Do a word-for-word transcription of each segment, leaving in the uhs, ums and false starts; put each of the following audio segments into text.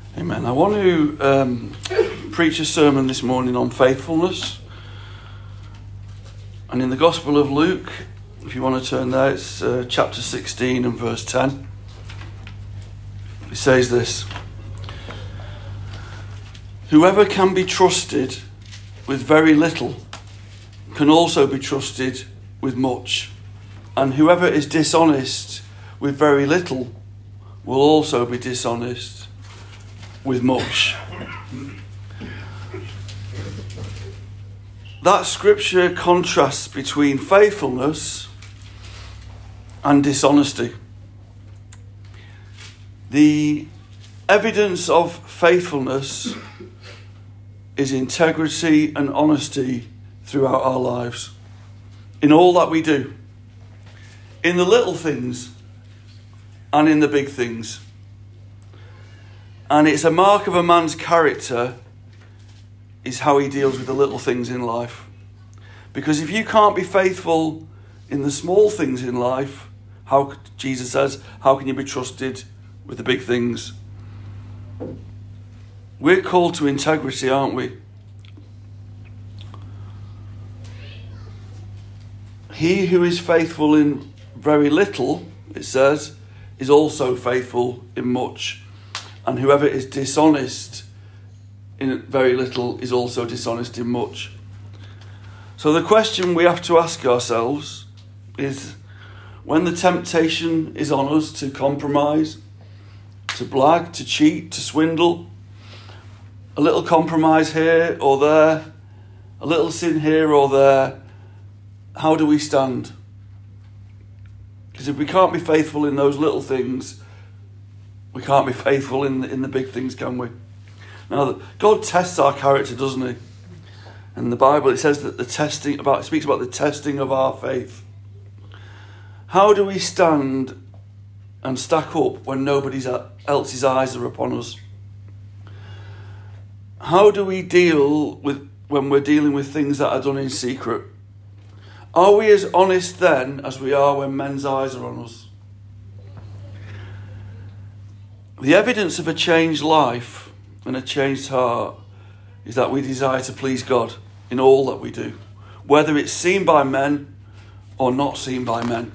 Amen. I want to um, preach a sermon this morning on faithfulness. And in the Gospel of Luke, if you want to turn there, it's uh, chapter sixteen and verse ten. It says this: "Whoever can be trusted with very little can also be trusted with much. And whoever is dishonest with very little will also be dishonest with much." That scripture contrasts between faithfulness and dishonesty. The evidence of faithfulness is integrity and honesty throughout our lives, in all that we do, in the little things and in the big things. And it's a mark of a man's character is how he deals with the little things in life. Because if you can't be faithful in the small things in life, how, Jesus says, how can you be trusted with the big things? We're called to integrity, aren't we? He who is faithful in very little, it says, is also faithful in much. And whoever is dishonest in very little is also dishonest in much. So the question we have to ask ourselves is, when the temptation is on us to compromise, to blag, to cheat, to swindle, a little compromise here or there, a little sin here or there, how do we stand? Because if we can't be faithful in those little things, we can't be faithful in the, in the big things, can we? Now, God tests our character, doesn't he? In the Bible, it says that the testing about it speaks about the testing of our faith. How do we stand and stack up when nobody else's eyes are upon us? How do we deal with when we're dealing with things that are done in secret? Are we as honest then as we are when men's eyes are on us? The evidence of a changed life and a changed heart is that we desire to please God in all that we do, whether it's seen by men or not seen by men.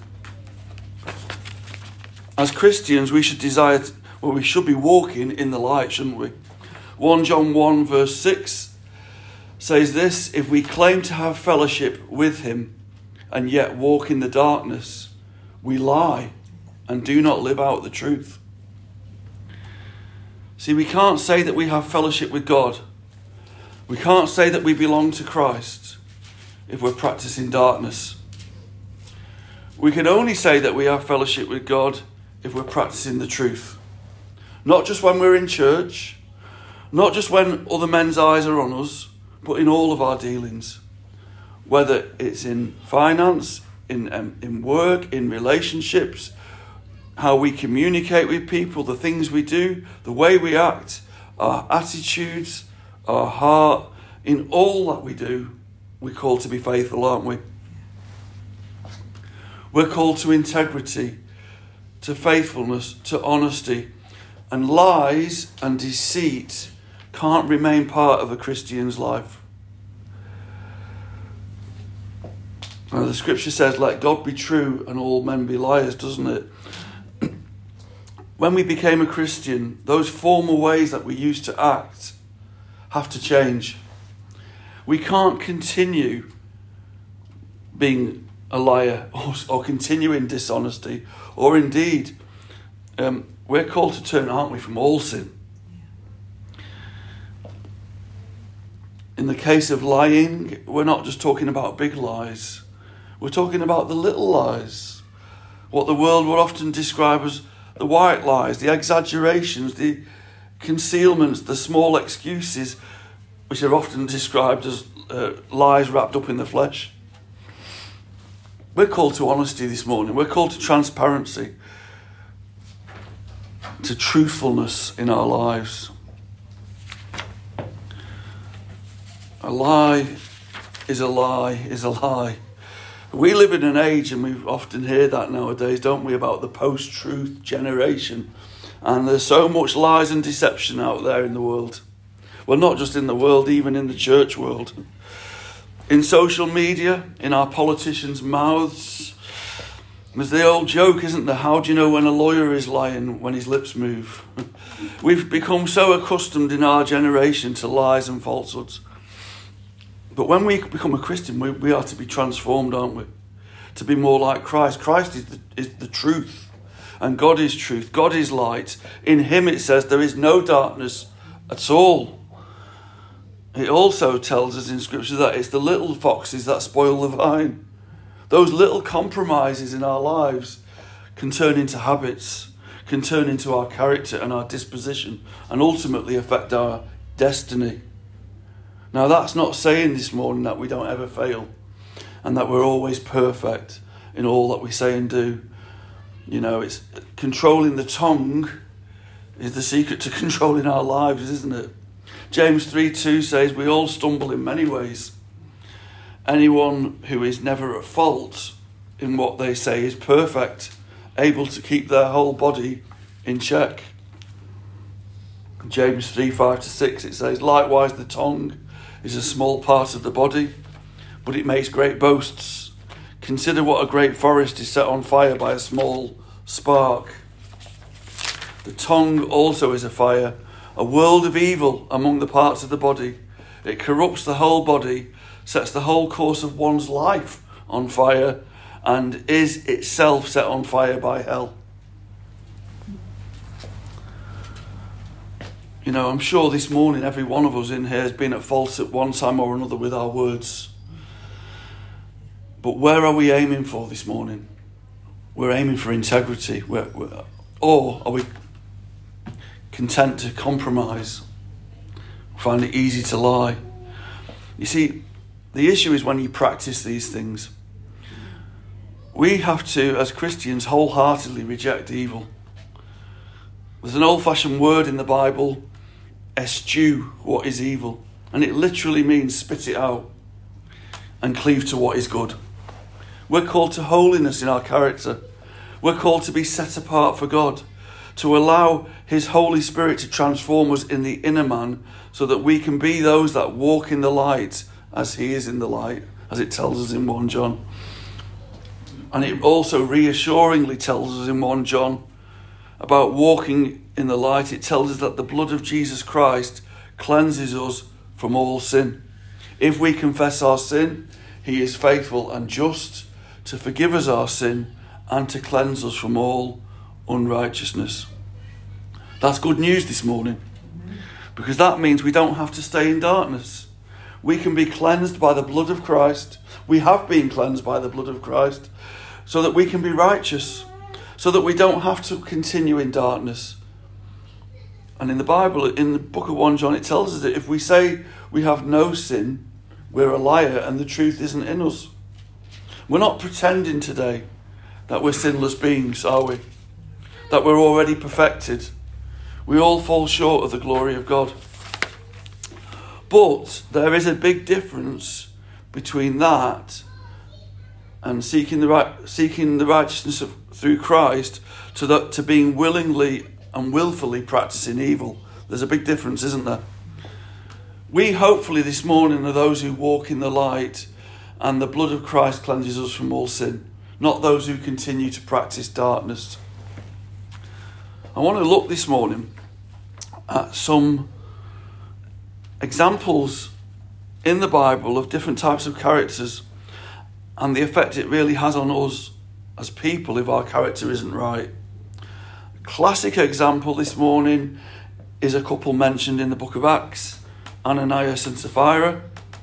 As Christians, we should desire, to, well, we should be walking in the light, shouldn't we? First John one verse six says this: "If we claim to have fellowship with him and yet walk in the darkness, we lie and do not live out the truth." See, we can't say that we have fellowship with God. We can't say that we belong to Christ if we're practicing darkness. We can only say that we have fellowship with God if we're practicing the truth. Not just when we're in church, not just when other men's eyes are on us, but in all of our dealings. Whether it's in finance, in, um, in work, in relationships, how we communicate with people, the things we do, the way we act, our attitudes, our heart, in all that we do, we're called to be faithful, aren't we? We're called to integrity, to faithfulness, to honesty. And lies and deceit can't remain part of a Christian's life. Now, the scripture says, "Let God be true and all men be liars," doesn't it? When we became a Christian, those former ways that we used to act have to change. We can't continue being a liar or, or continue in dishonesty, or indeed, um, we're called to turn, aren't we, from all sin. In the case of lying, we're not just talking about big lies. We're talking about the little lies. What the world would often describe as the white lies, the exaggerations, the concealments, the small excuses, which are often described as uh, lies wrapped up in the flesh. We're called to honesty this morning. We're called to transparency, to truthfulness in our lives. A lie is a lie is a lie. We live in an age, and we often hear that nowadays, don't we, about the post-truth generation. And there's so much lies and deception out there in the world. Well, not just in the world, even in the church world. In social media, in our politicians' mouths. There's the old joke, isn't there? How do you know when a lawyer is lying when his lips move? We've become so accustomed in our generation to lies and falsehoods. But when we become a Christian, we, we are to be transformed, aren't we? To be more like Christ. Christ is the, is the truth. And God is truth. God is light. In him, it says, there is no darkness at all. It also tells us in Scripture that it's the little foxes that spoil the vine. Those little compromises in our lives can turn into habits, can turn into our character and our disposition, and ultimately affect our destiny. Now, that's not saying this morning that we don't ever fail and that we're always perfect in all that we say and do. You know, it's controlling the tongue is the secret to controlling our lives, isn't it? James three two says we all stumble in many ways. Anyone who is never at fault in what they say is perfect, able to keep their whole body in check. James three five to six, it says, likewise the tongue is a small part of the body, but it makes great boasts. Consider what a great forest is set on fire by a small spark. The tongue also is a fire, a world of evil among the parts of the body. It corrupts the whole body, sets the whole course of one's life on fire, and is itself set on fire by hell. You know, I'm sure this morning every one of us in here has been at fault at one time or another with our words. But where are we aiming for this morning? We're aiming for integrity. We're, we're, or are we content to compromise? Find it easy to lie? You see, the issue is when you practice these things. We have to, as Christians, wholeheartedly reject evil. There's an old-fashioned word in the Bible, eschew what is evil. And it literally means spit it out and cleave to what is good. We're called to holiness in our character. We're called to be set apart for God, to allow his Holy Spirit to transform us in the inner man so that we can be those that walk in the light as he is in the light, as it tells us in First John. And it also reassuringly tells us in First John about walking in the light. It tells us that the blood of Jesus Christ cleanses us from all sin. If we confess our sin, he is faithful and just to forgive us our sin and to cleanse us from all unrighteousness. That's good news this morning, because that means we don't have to stay in darkness. We can be cleansed by the blood of Christ. We have been cleansed by the blood of Christ so that we can be righteous, so that we don't have to continue in darkness. And in the Bible, in the book of First John, it tells us that if we say we have no sin, we're a liar and the truth isn't in us. We're not pretending today that we're sinless beings, are we? That we're already perfected. We all fall short of the glory of God. But there is a big difference between that and seeking the right, seeking the righteousness of, through Christ to that to being willingly and willfully practicing evil. There's a big difference, isn't there? We hopefully this morning are those who walk in the light and the blood of Christ cleanses us from all sin, not those who continue to practice darkness. I want to look this morning at some examples in the Bible of different types of characters and the effect it really has on us as people if our character isn't right. A classic example this morning is a couple mentioned in the book of Acts, Ananias and Sapphira.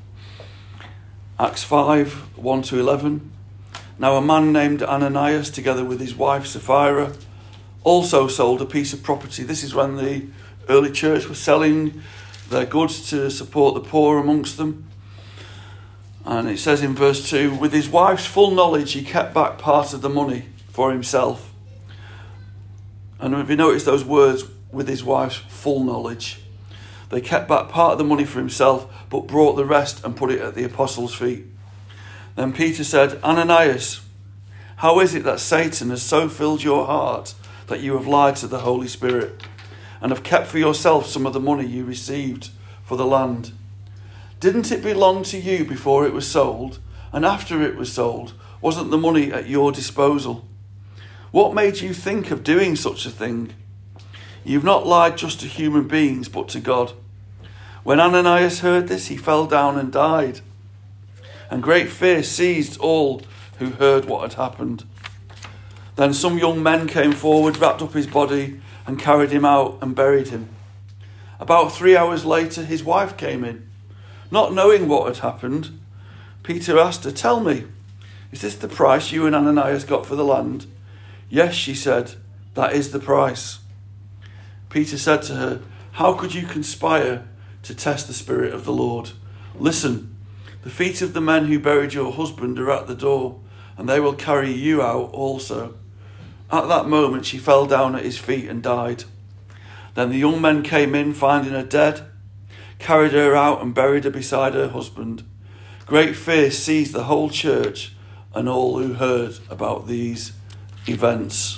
Acts five, one to eleven. Now a man named Ananias, together with his wife Sapphira, also sold a piece of property. This is when the early church was selling their goods to support the poor amongst them. And it says in verse two, with his wife's full knowledge, he kept back part of the money for himself. And if you notice those words, with his wife's full knowledge, they kept back part of the money for himself, but brought the rest and put it at the apostles' feet. Then Peter said, Ananias, how is it that Satan has so filled your heart that you have lied to the Holy Spirit and have kept for yourself some of the money you received for the land. Didn't it belong to you before it was sold? And after it was sold, wasn't the money at your disposal? What made you think of doing such a thing? You've not lied just to human beings, but to God." When Ananias heard this, he fell down and died. And great fear seized all who heard what had happened. Then some young men came forward, wrapped up his body, and carried him out and buried him. About three hours later, his wife came in. Not knowing what had happened, Peter asked her, "Tell me, is this the price you and Ananias got for the land?" "Yes," she said, "that is the price." Peter said to her, "How could you conspire to test the Spirit of the Lord? Listen, the feet of the men who buried your husband are at the door, and they will carry you out also." At that moment she fell down at his feet and died. Then the young men came in, finding her dead, carried her out and buried her beside her husband. Great fear seized the whole church and all who heard about these events.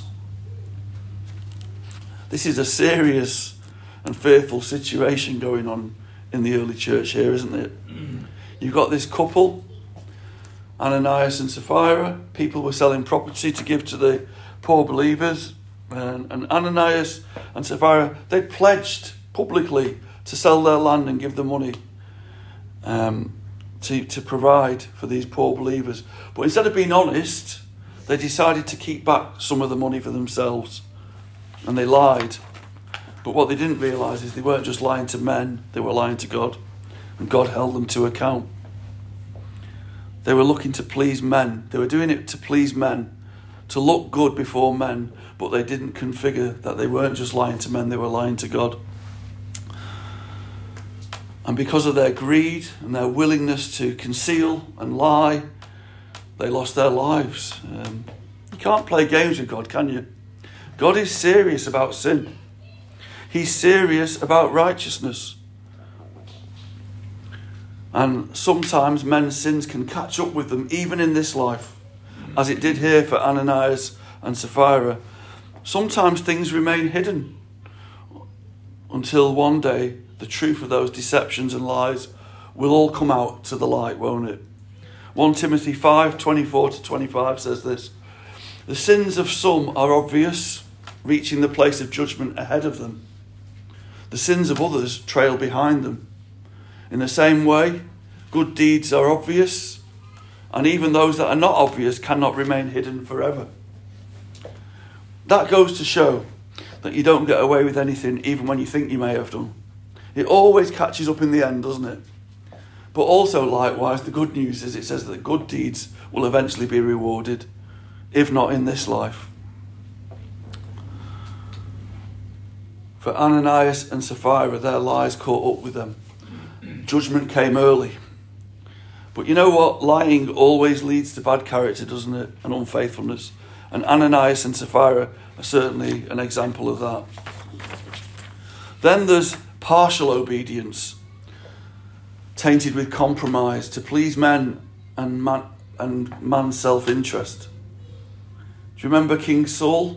This is a serious and fearful situation going on in the early church here, isn't it? You've got this couple, Ananias and Sapphira. People were selling property to give to the poor believers. And, and Ananias and Sapphira, they pledged publicly to sell their land and give the money um, to, to provide for these poor believers. But instead of being honest, they decided to keep back some of the money for themselves. And they lied. But what they didn't realise is they weren't just lying to men, they were lying to God. And God held them to account. They were looking to please men. They were doing it to please men, to look good before men, but they didn't configure that they weren't just lying to men, they were lying to God. And because of their greed and their willingness to conceal and lie, they lost their lives. Um, you can't play games with God, can you? God is serious about sin. He's serious about righteousness. And sometimes men's sins can catch up with them, even in this life, as it did here for Ananias and Sapphira. Sometimes things remain hidden until one day the truth of those deceptions and lies will all come out to the light, won't it? First Timothy five, twenty-four to twenty-five says this: "The sins of some are obvious, reaching the place of judgment ahead of them. The sins of others trail behind them. In the same way, good deeds are obvious, and even those that are not obvious cannot remain hidden forever." That goes to show that you don't get away with anything even when you think you may have done. It always catches up in the end, doesn't it? But also, likewise, the good news is it says that good deeds will eventually be rewarded, if not in this life. For Ananias and Sapphira, their lies caught up with them. Judgment came early. But you know what? Lying always leads to bad character, doesn't it? And unfaithfulness. And Ananias and Sapphira are certainly an example of that. Then there's partial obedience, tainted with compromise to please men and man, and man's self-interest. Do you remember King Saul?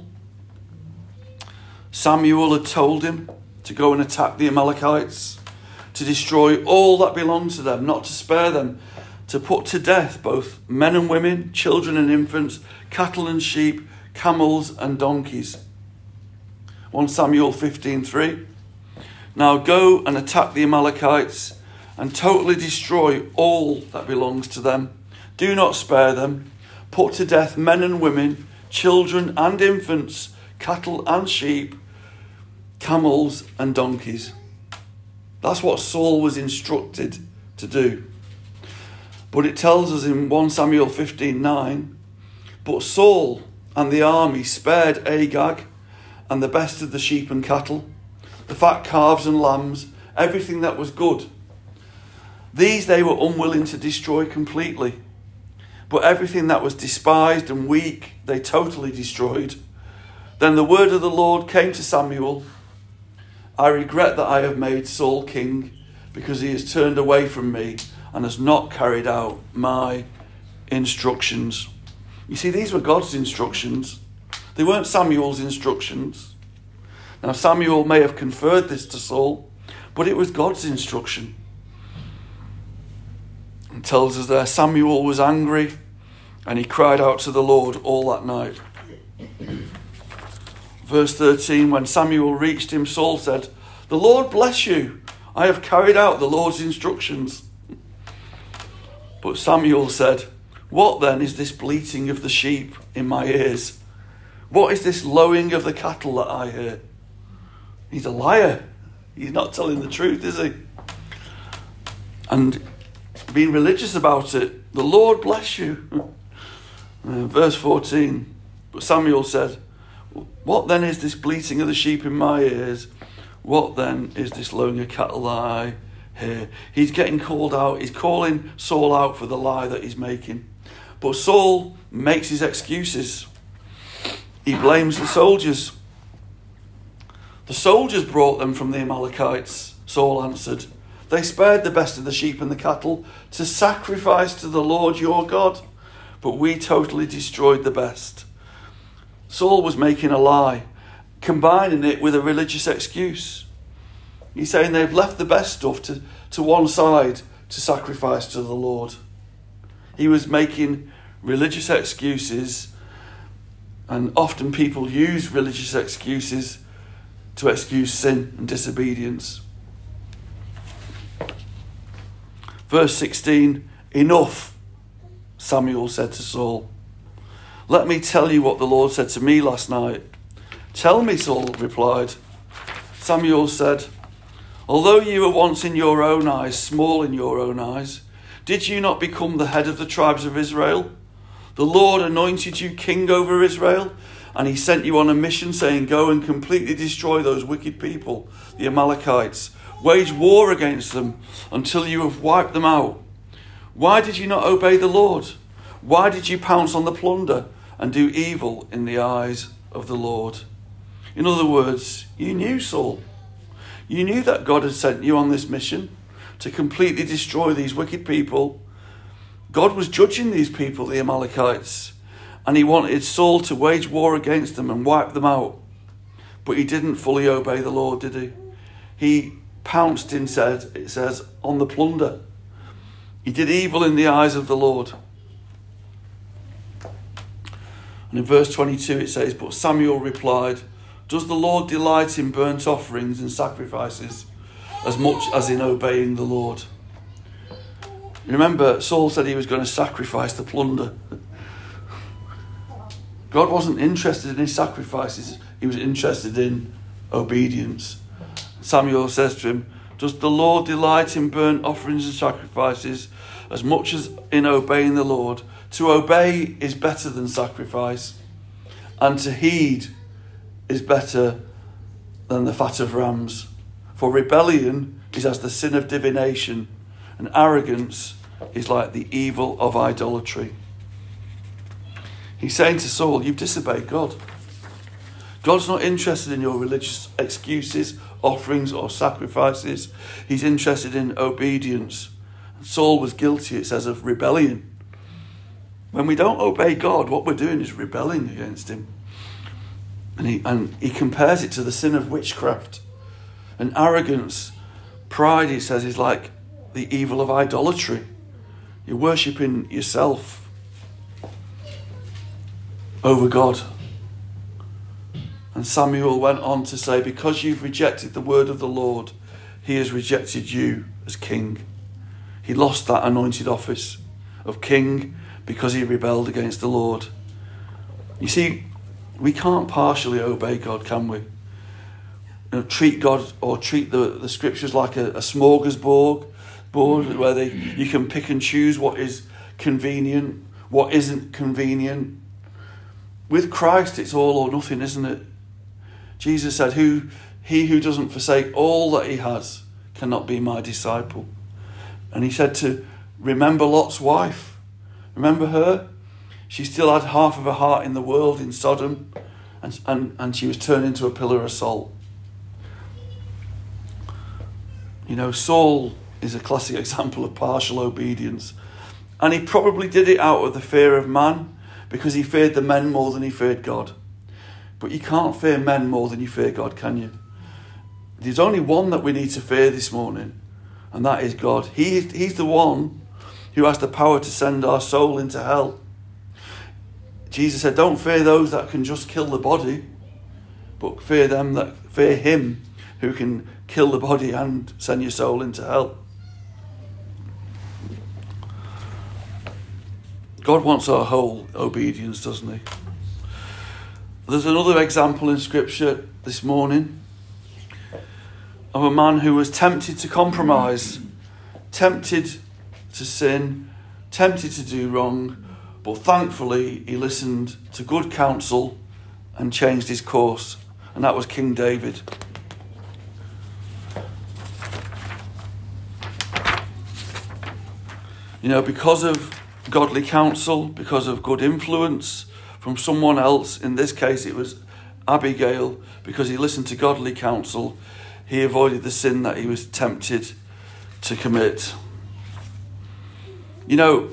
Samuel had told him to go and attack the Amalekites, to destroy all that belonged to them, not to spare them, to put to death both men and women, children and infants, cattle and sheep, camels and donkeys. First Samuel fifteen three. "Now go and attack the Amalekites and totally destroy all that belongs to them. Do not spare them. Put to death men and women, children and infants, cattle and sheep, camels and donkeys." That's what Saul was instructed to do. But it tells us in First Samuel fifteen nine, "But Saul and the army spared Agag and the best of the sheep and cattle, the fat calves and lambs, everything that was good. These they were unwilling to destroy completely. But everything that was despised and weak, they totally destroyed. Then the word of the Lord came to Samuel, 'I regret that I have made Saul king, because he has turned away from me and has not carried out my instructions.'" You see, these were God's instructions. They weren't Samuel's instructions. Now, Samuel may have conferred this to Saul, but it was God's instruction. It tells us there, Samuel was angry and he cried out to the Lord all that night. Verse thirteen, when Samuel reached him, Saul said, "The Lord bless you. I have carried out the Lord's instructions." But Samuel said, "What then is this bleating of the sheep in my ears? What is this lowing of the cattle that I hear?" He's a liar. He's not telling the truth, is he? And being religious about it. The Lord bless you. Uh, verse fourteen, but Samuel said, "What then is this bleating of the sheep in my ears? What then is this lowing of cattle that I hear?" He's getting called out. He's calling Saul out for the lie that he's making. But Saul makes his excuses. He blames the soldiers. "The soldiers brought them from the Amalekites," Saul answered. "They spared the best of the sheep and the cattle to sacrifice to the Lord your God, but we totally destroyed the best." Saul was making a lie, combining it with a religious excuse. He's saying they've left the best stuff to, to one side to sacrifice to the Lord. He was making religious excuses, and often people use religious excuses to excuse sin and disobedience. Verse sixteen, "Enough," Samuel said to Saul. "Let me tell you what the Lord said to me last night." "Tell me," Saul replied. Samuel said, "Although you were once in your own eyes, small in your own eyes, did you not become the head of the tribes of Israel? The Lord anointed you king over Israel, and he sent you on a mission saying, 'Go and completely destroy those wicked people, the Amalekites. Wage war against them until you have wiped them out.' Why did you not obey the Lord? Why did you pounce on the plunder and do evil in the eyes of the Lord?" In other words, you knew, Saul. You knew that God had sent you on this mission to completely destroy these wicked people. God was judging these people, the Amalekites, and he wanted Saul to wage war against them and wipe them out. But he didn't fully obey the Lord, did he? He pounced, instead, it says, on the plunder. He did evil in the eyes of the Lord. And in verse twenty-two it says, "But Samuel replied, 'Does the Lord delight in burnt offerings and sacrifices as much as in obeying the Lord?'" Remember, Saul said he was going to sacrifice the plunder. God wasn't interested in his sacrifices. He was interested in obedience. Samuel says to him, "Does the Lord delight in burnt offerings and sacrifices as much as in obeying the Lord? To obey is better than sacrifice, and to heed is better than the fat of rams. For rebellion is as the sin of divination, and arrogance is like the evil of idolatry." He's saying to Saul, you've disobeyed God. God's not interested in your religious excuses, offerings or sacrifices. He's interested in obedience. Saul was guilty, it says, of rebellion. When we don't obey God, what we're doing is rebelling against him. And he, and he compares it to the sin of witchcraft. And arrogance, pride, he says, is like the evil of idolatry. You're worshipping yourself over God. And Samuel went on to say, "Because you've rejected the word of the Lord, he has rejected you as king." He lost that anointed office of king because he rebelled against the Lord. You see, we can't partially obey God, can we? You know, treat God or treat the, the scriptures like a, a smorgasbord board where they, you can pick and choose what is convenient, what isn't convenient. With Christ, it's all or nothing, isn't it? Jesus said, "Who he who doesn't forsake all that he has cannot be my disciple." And he said to remember Lot's wife. Remember her? She still had half of her heart in the world, in Sodom, and, and, and she was turned into a pillar of salt. You know, Saul is a classic example of partial obedience. And he probably did it out of the fear of man, because he feared the men more than he feared God. But you can't fear men more than you fear God, can you? There's only one that we need to fear this morning, and that is God. He, he's the one who has the power to send our soul into hell. Jesus said, don't fear those that can just kill the body, but fear them that fear him who can kill the body and send your soul into hell. God wants our whole obedience, doesn't he? There's another example in Scripture this morning of a man who was tempted to compromise, tempted to sin, tempted to do wrong, but thankfully he listened to good counsel and changed his course, and that was King David. You know, because of godly counsel, because of good influence from someone else, in this case it was Abigail, because he listened to godly counsel, he avoided the sin that he was tempted to commit. You know,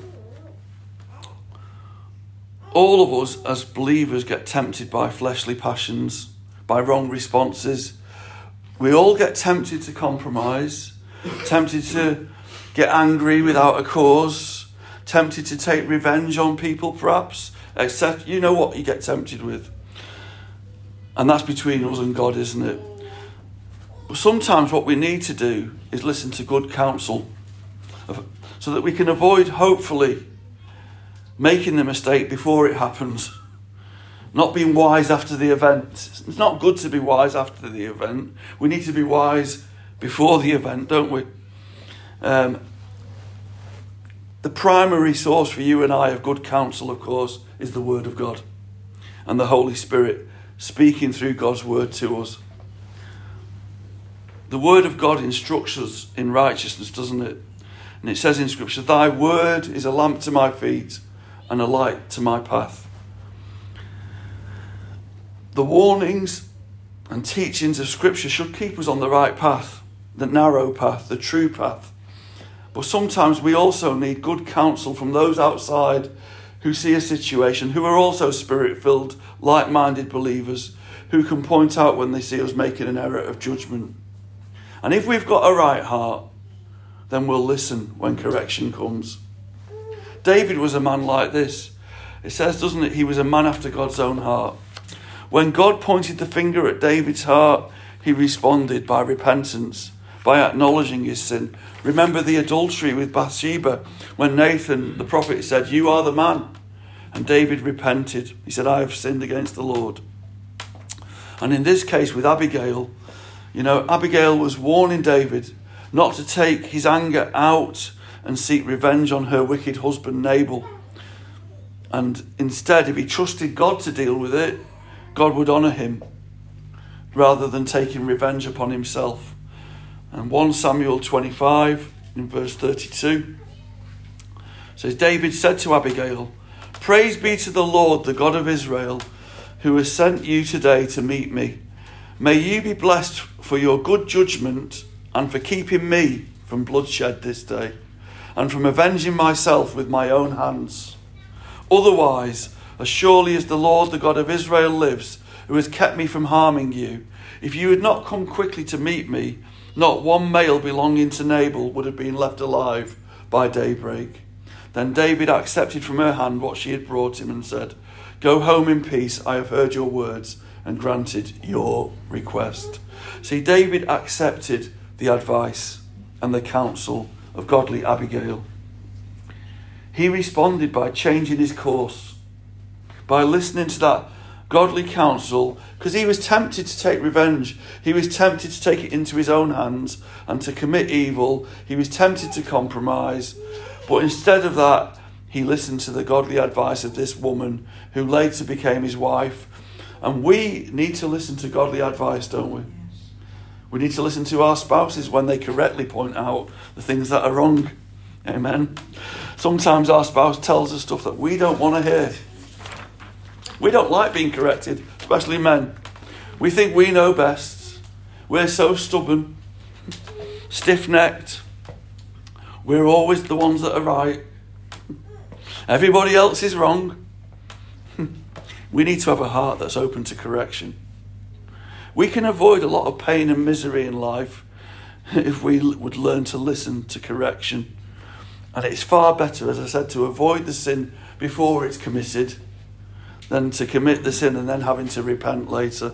all of us as believers get tempted by fleshly passions, by wrong responses. We all get tempted to compromise, tempted to get angry without a cause, tempted to take revenge on people perhaps, except you know what you get tempted with. And that's between us and God, isn't it? But sometimes what we need to do is listen to good counsel so that we can avoid, hopefully, making the mistake before it happens. Not being wise after the event. It's not good to be wise after the event. We need to be wise before the event, don't we? Um, the primary source for you and I of good counsel, of course, is the Word of God and the Holy Spirit speaking through God's Word to us. The Word of God instructs us in righteousness, doesn't it? And it says in Scripture, thy word is a lamp to my feet and a light to my path. The warnings and teachings of Scripture should keep us on the right path, the narrow path, the true path. But sometimes we also need good counsel from those outside who see a situation, who are also spirit-filled, like-minded believers, who can point out when they see us making an error of judgment. And if we've got a right heart, then we'll listen when correction comes. David was a man like this. It says, doesn't it, he was a man after God's own heart. When God pointed the finger at David's heart, he responded by repentance, by acknowledging his sin. Remember the adultery with Bathsheba, when Nathan, the prophet, said, you are the man. And David repented. He said, I have sinned against the Lord. And in this case with Abigail, you know, Abigail was warning David not to take his anger out and seek revenge on her wicked husband Nabal. And instead, if he trusted God to deal with it, God would honour him rather than taking revenge upon himself. And First Samuel twenty-five in verse thirty-two says, David said to Abigail, praise be to the Lord, the God of Israel, who has sent you today to meet me. May you be blessed for your good judgment and for keeping me from bloodshed this day and from avenging myself with my own hands. Otherwise, as surely as the Lord, the God of Israel lives, who has kept me from harming you, if you had not come quickly to meet me, not one male belonging to Nabal would have been left alive by daybreak. Then David accepted from her hand what she had brought him and said, go home in peace, I have heard your words and granted your request. See, David accepted the advice and the counsel of godly Abigail. He responded by changing his course, by listening to that godly counsel, because he was tempted to take revenge. He was tempted to take it into his own hands and to commit evil. He was tempted to compromise. But instead of that, he listened to the godly advice of this woman who later became his wife. And we need to listen to godly advice, don't we? We need to listen to our spouses when they correctly point out the things that are wrong. Amen. Sometimes our spouse tells us stuff that we don't want to hear. We don't like being corrected, especially men. We think we know best. We're so stubborn, stiff-necked. We're always the ones that are right. Everybody else is wrong. We need to have a heart that's open to correction. We can avoid a lot of pain and misery in life if we would learn to listen to correction. And it's far better, as I said, to avoid the sin before it's committed than to commit the sin and then having to repent later.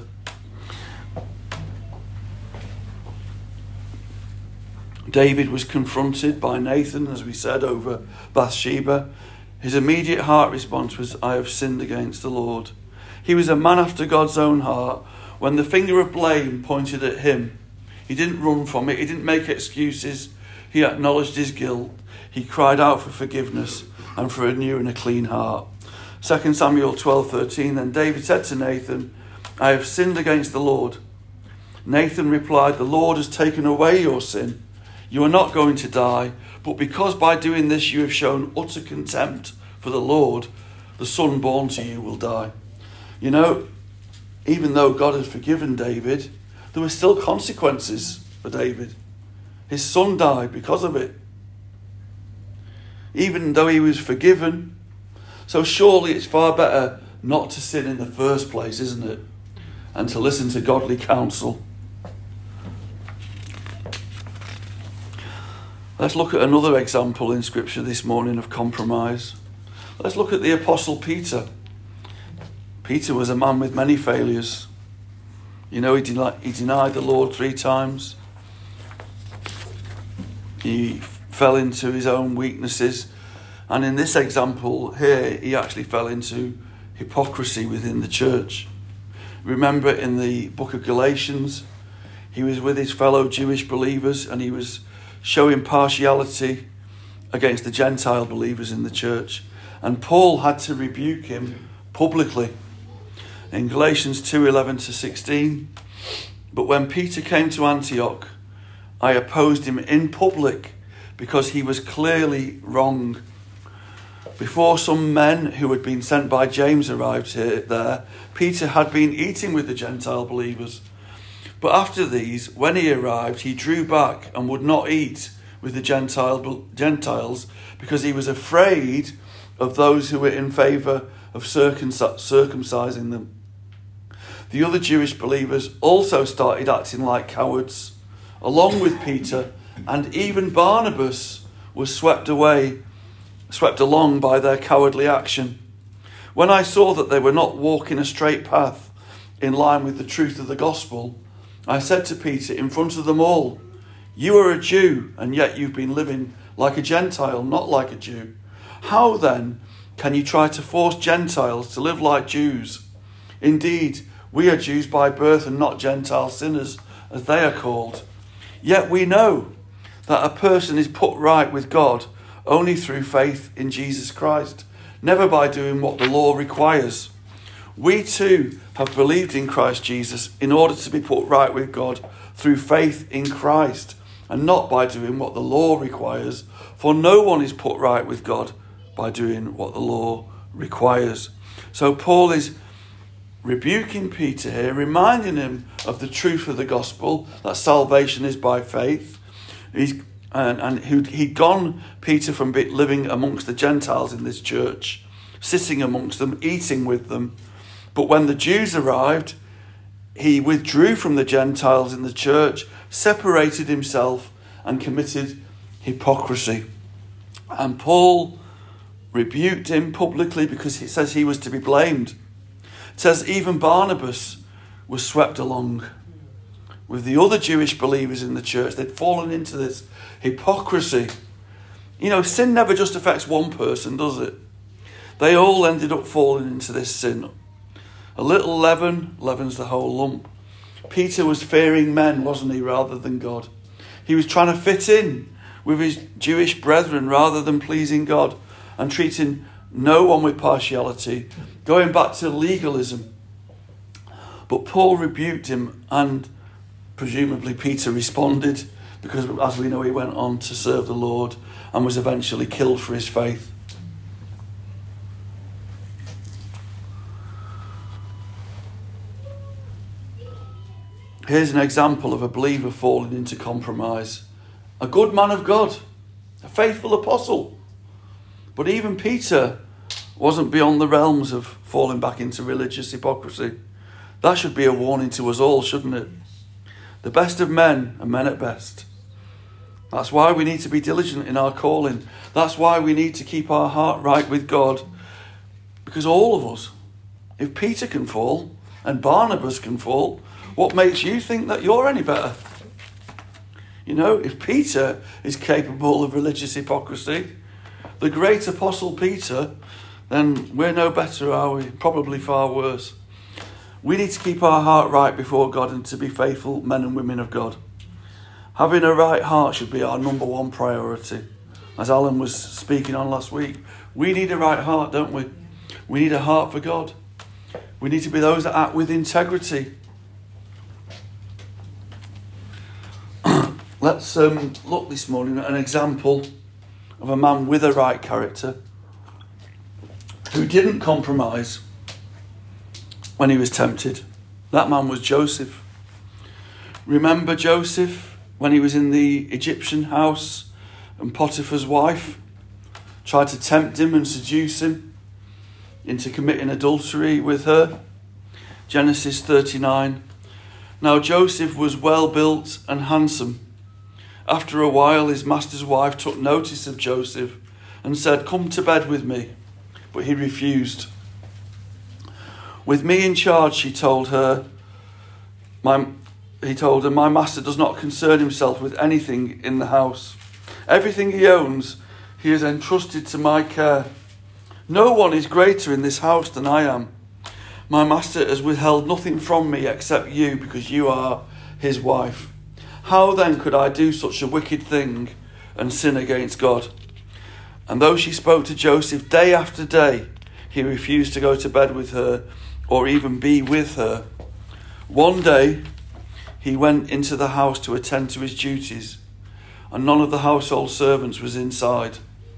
David was confronted by Nathan, as we said, over Bathsheba. His immediate heart response was, I have sinned against the Lord. He was a man after God's own heart. When the finger of blame pointed at him, he didn't run from it. He didn't make excuses. He acknowledged his guilt. He cried out for forgiveness and for a new and a clean heart. Second Samuel twelve thirteen, then David said to Nathan, I have sinned against the Lord. Nathan replied, the Lord has taken away your sin. You are not going to die, but because by doing this you have shown utter contempt for the Lord, the son born to you will die. You know, even though God had forgiven David, there were still consequences for David. His son died because of it. Even though he was forgiven. So surely it's far better not to sin in the first place, isn't it? And to listen to godly counsel. Let's look at another example in Scripture this morning of compromise. Let's look at the Apostle Peter. Peter was a man with many failures. You know, he, den- he denied the Lord three times. He f- fell into his own weaknesses. And in this example here, he actually fell into hypocrisy within the church. Remember in the book of Galatians, he was with his fellow Jewish believers and he was showing partiality against the Gentile believers in the church. And Paul had to rebuke him publicly. In Galatians two eleven to sixteen, but when Peter came to Antioch, I opposed him in public because he was clearly wrong. Before some men who had been sent by James arrived here, there, Peter had been eating with the Gentile believers. But after these, when he arrived, he drew back and would not eat with the Gentile, Gentiles because he was afraid of those who were in favour of circumcising them. The other Jewish believers also started acting like cowards, along with Peter, and even Barnabas was swept away, swept along by their cowardly action. When I saw that they were not walking a straight path in line with the truth of the gospel, I said to Peter in front of them all, you are a Jew, and yet you've been living like a Gentile, not like a Jew. How then can you try to force Gentiles to live like Jews? Indeed, we are Jews by birth and not Gentile sinners, as they are called. Yet we know that a person is put right with God only through faith in Jesus Christ, never by doing what the law requires. We too have believed in Christ Jesus in order to be put right with God through faith in Christ, and not by doing what the law requires, for no one is put right with God by doing what the law requires. So Paul is rebuking Peter here, reminding him of the truth of the gospel, that salvation is by faith. He's, and and he'd gone, Peter, from living amongst the Gentiles in this church, sitting amongst them, eating with them. But when the Jews arrived, he withdrew from the Gentiles in the church, separated himself, and committed hypocrisy. And Paul rebuked him publicly because he says he was to be blamed. It says even Barnabas was swept along with the other Jewish believers in the church. They'd fallen into this hypocrisy. You know, sin never just affects one person, does it? They all ended up falling into this sin. A little leaven leavens the whole lump. Peter was fearing men, wasn't he, rather than God. He was trying to fit in with his Jewish brethren rather than pleasing God, and treating no one with partiality, going back to legalism. But Paul rebuked him, and presumably Peter responded, because as we know, he went on to serve the Lord and was eventually killed for his faith. Here's an example of a believer falling into compromise. A good man of God, a faithful apostle. But even Peter wasn't beyond the realms of falling back into religious hypocrisy. That should be a warning to us all, shouldn't it? The best of men are men at best. That's why we need to be diligent in our calling. That's why we need to keep our heart right with God. Because all of us, if Peter can fall and Barnabas can fall, what makes you think that you're any better? You know, if Peter is capable of religious hypocrisy, the great apostle Peter, then we're no better, are we? Probably far worse. We need to keep our heart right before God and to be faithful men and women of God. Having a right heart should be our number one priority. As Alan was speaking on last week, we need a right heart, don't we? We need a heart for God. We need to be those that act with integrity. Let's um, look this morning at an example of a man with a right character who didn't compromise when he was tempted. That man was Joseph. Remember Joseph when he was in the Egyptian house and Potiphar's wife tried to tempt him and seduce him into committing adultery with her? Genesis thirty-nine. Now Joseph was well built and handsome. After a while his master's wife took notice of Joseph and said, "Come to bed with me." But he refused. "With me in charge," she told her, my, he told her, "my master does not concern himself with anything in the house. Everything he owns he has entrusted to my care. No one is greater in this house than I am. My master has withheld nothing from me except you, because you are his wife. How then could I do such a wicked thing and sin against God?" And though she spoke to Joseph day after day, he refused to go to bed with her or even be with her. One day he went into the house to attend to his duties, and none of the household servants was inside.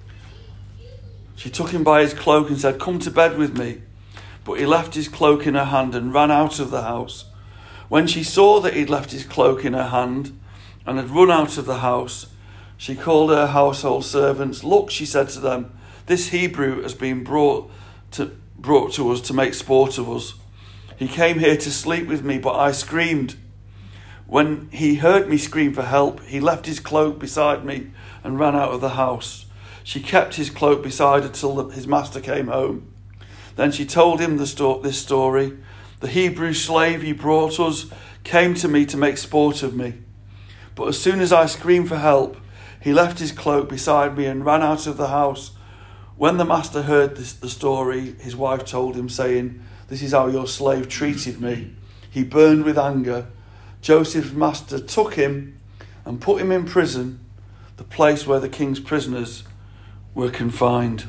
She took him by his cloak and said, "Come to bed with me." But he left his cloak in her hand and ran out of the house. When she saw that he'd left his cloak in her hand and had run out of the house, she called her household servants. "Look," she said to them, "this Hebrew has been brought to, brought to us to make sport of us. He came here to sleep with me, but I screamed. When he heard me scream for help, he left his cloak beside me and ran out of the house." She kept his cloak beside her till his master came home. Then she told him the sto- this story. "The Hebrew slave you brought us came to me to make sport of me. But as soon as I screamed for help, he left his cloak beside me and ran out of the house." When the master heard this, the story, his wife told him, saying, "This is how your slave treated me." He burned with anger. Joseph's master took him and put him in prison, the place where the king's prisoners were confined.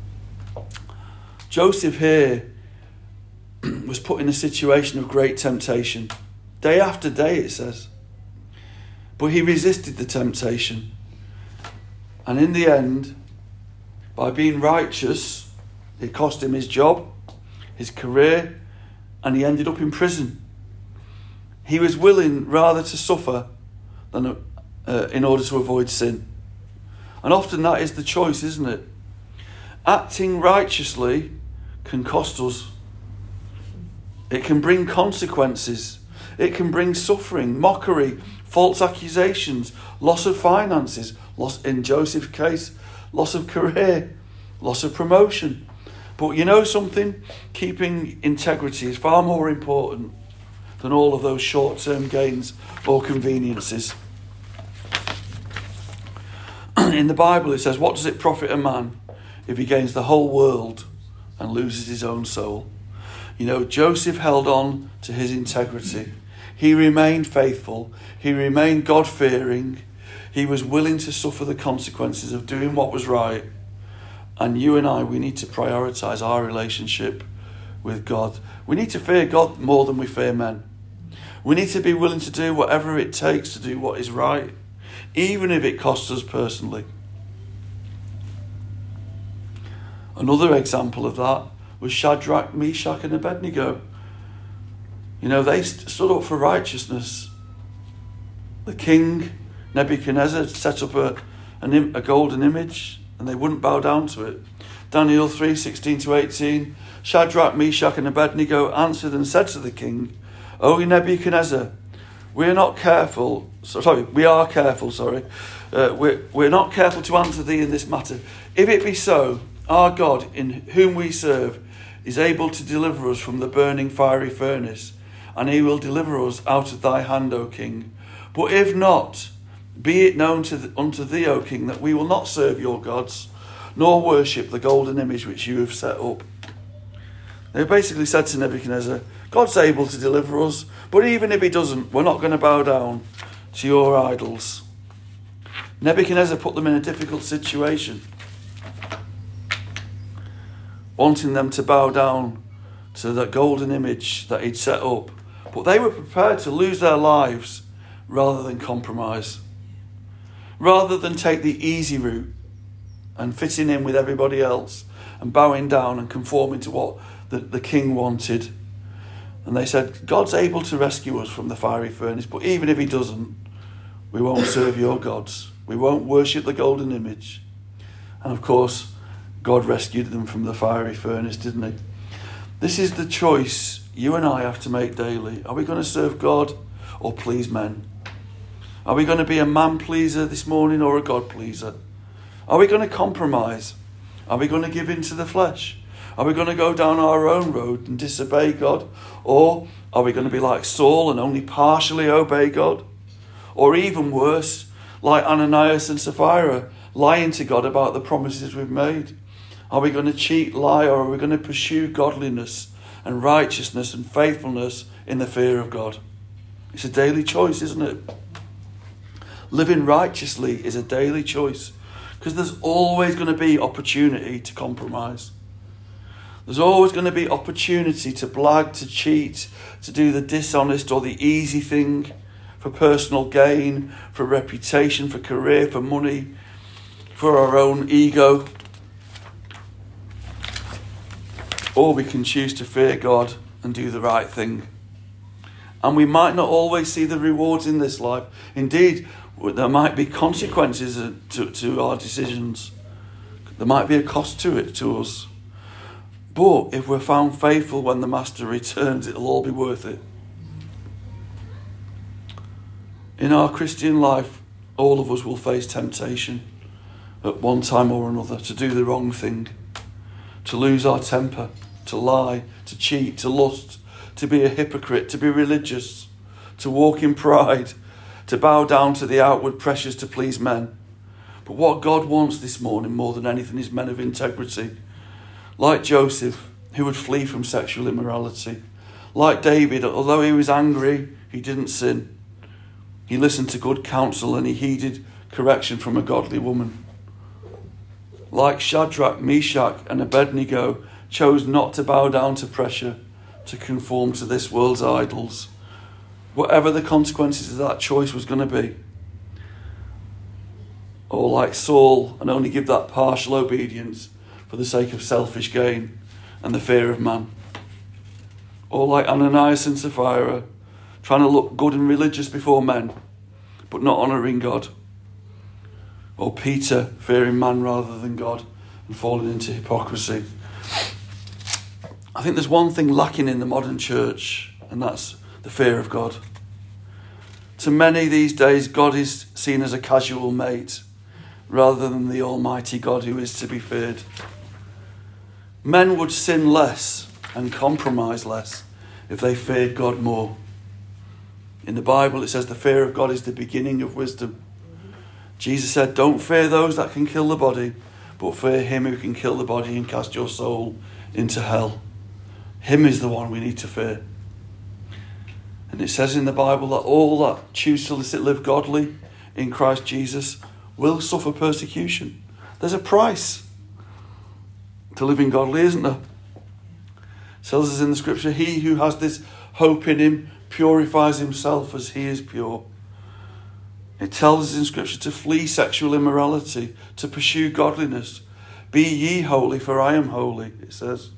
Joseph here was put in a situation of great temptation. Day after day, it says. But he resisted the temptation. And in the end, by being righteous, it cost him his job, his career, and he ended up in prison. He was willing rather to suffer than uh, in order to avoid sin. And often that is the choice, isn't it? Acting righteously can cost us. It can bring consequences. It can bring suffering, mockery, false accusations, loss of finances, loss, in Joseph's case, loss of career, loss of promotion. But you know something? Keeping integrity is far more important than all of those short-term gains or conveniences. In the Bible it says, "What does it profit a man if he gains the whole world and loses his own soul?" You know, Joseph held on to his integrity. He remained faithful. He remained God-fearing. He was willing to suffer the consequences of doing what was right. And you and I, we need to prioritise our relationship with God. We need to fear God more than we fear men. We need to be willing to do whatever it takes to do what is right, even if it costs us personally. Another example of that was Shadrach, Meshach and Abednego. You know, they st- stood up for righteousness. The king, Nebuchadnezzar, set up a, an im- a golden image and they wouldn't bow down to it. Daniel three sixteen to eighteen, Shadrach, Meshach and Abednego answered and said to the king, O Nebuchadnezzar, we are not careful, sorry, we are careful, sorry, uh, we're, we're not careful to answer thee in this matter. If it be so, our God, in whom we serve, is able to deliver us from the burning fiery furnace, and he will deliver us out of thy hand, O king. But if not, be it known to the, unto thee, O king, that we will not serve your gods, nor worship the golden image which you have set up. They basically said to Nebuchadnezzar, God's able to deliver us, but even if he doesn't, we're not going to bow down to your idols. Nebuchadnezzar put them in a difficult situation, wanting them to bow down to that golden image that he'd set up. But they were prepared to lose their lives rather than compromise. Rather than take the easy route and fitting in with everybody else and bowing down and conforming to what the, the king wanted. And they said, God's able to rescue us from the fiery furnace, but even if he doesn't, we won't serve your gods. We won't worship the golden image. And of course, God rescued them from the fiery furnace, didn't he? This is the choice you and I have to make daily. Are we going to serve God or please men? Are we going to be a man pleaser this morning or a God pleaser? Are we going to compromise? Are we going to give in to the flesh? Are we going to go down our own road and disobey God? Or are we going to be like Saul and only partially obey God? Or even worse, like Ananias and Sapphira, lying to God about the promises we've made? Are we going to cheat, lie, or are we going to pursue godliness and righteousness and faithfulness in the fear of God? It's a daily choice, isn't it? Living righteously is a daily choice, because there's always going to be opportunity to compromise. There's always going to be opportunity to blag, to cheat, to do the dishonest or the easy thing for personal gain, for reputation, for career, for money, for our own ego. Or we can choose to fear God and do the right thing. And we might not always see the rewards in this life. Indeed, there might be consequences to, to our decisions. There might be a cost to it, to us. But if we're found faithful when the Master returns, it'll all be worth it. In our Christian life, all of us will face temptation at one time or another to do the wrong thing, to lose our temper, to lie, to cheat, to lust, to be a hypocrite, to be religious, to walk in pride, to bow down to the outward pressures to please men. But what God wants this morning more than anything is men of integrity. Like Joseph, who would flee from sexual immorality. Like David, although he was angry, he didn't sin. He listened to good counsel and he heeded correction from a godly woman. Like Shadrach, Meshach and Abednego, chose not to bow down to pressure, to conform to this world's idols, whatever the consequences of that choice was going to be. Or like Saul, and only give that partial obedience for the sake of selfish gain and the fear of man. Or like Ananias and Sapphira, trying to look good and religious before men, but not honouring God. Or Peter, fearing man rather than God and falling into hypocrisy. I think there's one thing lacking in the modern church, and that's the fear of God. To many these days, God is seen as a casual mate rather than the Almighty God who is to be feared. Men would sin less and compromise less if they feared God more. In the Bible, it says the fear of God is the beginning of wisdom. Jesus said, don't fear those that can kill the body, but fear him who can kill the body and cast your soul into hell. Him is the one we need to fear. And it says in the Bible that all that choose to live godly in Christ Jesus will suffer persecution. There's a price to living godly, isn't there? It tells us in the scripture, he who has this hope in him purifies himself as he is pure. It tells us in scripture to flee sexual immorality, to pursue godliness. Be ye holy, for I am holy, it says.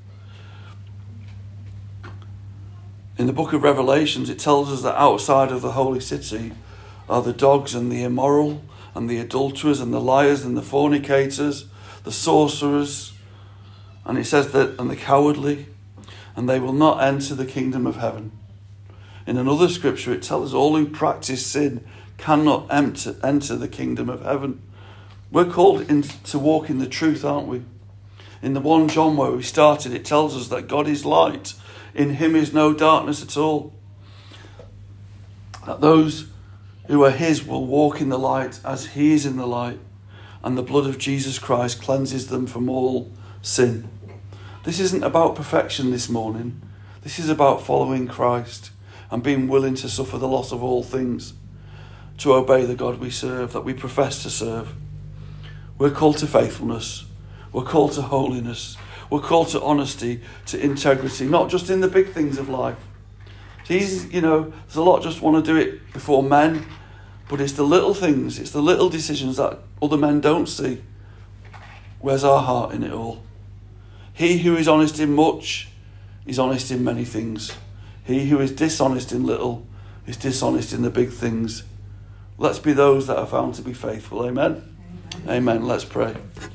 In the book of Revelations, it tells us that outside of the holy city are the dogs and the immoral and the adulterers and the liars and the fornicators, the sorcerers, And it says that, and the cowardly, and they will not enter the kingdom of heaven. In another scripture, it tells us all who practice sin cannot enter, enter the kingdom of heaven. We're called in, to walk in the truth, aren't we? In the First John where we started, it tells us that God is light. In him is no darkness at all. That those who are his will walk in the light as he is in the light. And the blood of Jesus Christ cleanses them from all sin. This isn't about perfection this morning. This is about following Christ and being willing to suffer the loss of all things to obey the God we serve, that we profess to serve. We're called to faithfulness. We're called to holiness. We're called to honesty, to integrity, not just in the big things of life. Jesus, you know, there's a lot just want to do it before men, but it's the little things, it's the little decisions that other men don't see. Where's our heart in it all? He who is honest in much is honest in many things. He who is dishonest in little is dishonest in the big things. Let's be those that are found to be faithful. Amen? Amen. Amen. Let's pray.